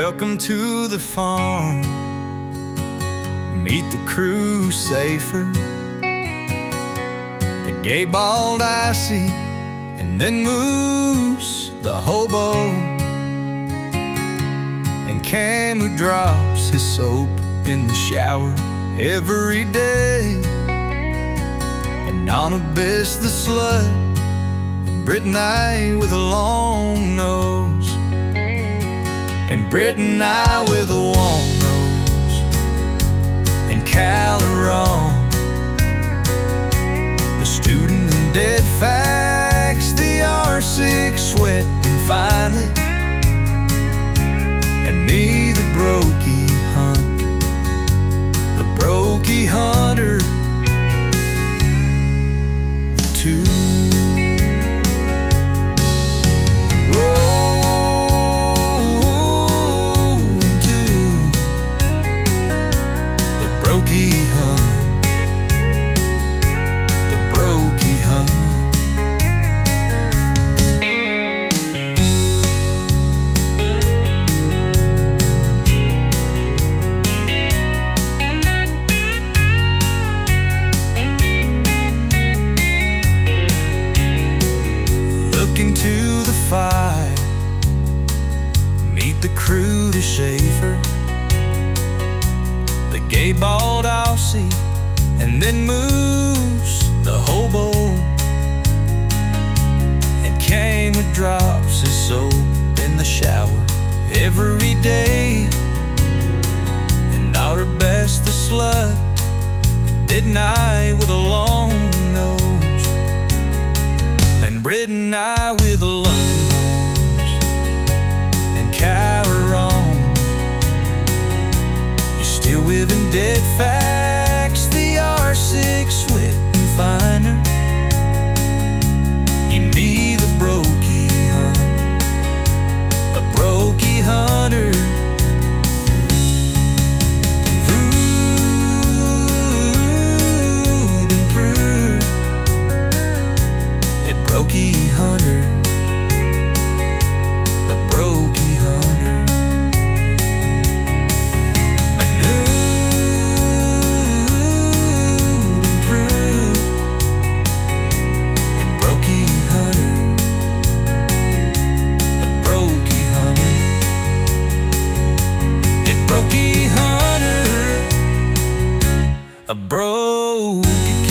Welcome to the farm. Meet the crew safer. The gay bald icy, and then Moose the hobo, and Cam who drops his soap in the shower every day, and Annabis the slut, Britt and I with a long nose, and Britt and I with a long nose, and Caleron, the student in dead facts, the R6 sweat and finally, and me the brokey hunter, the brokey hunter too. To the fire, meet the crew to Schaefer, the gay bald Aussie, and then Moose the hobo, and Kane who drops his soap in the shower every day, and Outerbest the slut, didn't I with a long nose, and Britt and I with a long nose, and Caleron, you're still within dead facts, the R6 sweat and finer, you need the brokey hunter, a brokey hunter. Brokey hunter, the brokey hunter. I nude and prude, and brokey hunter, the brokey hunter, and brokey hunter, a brokey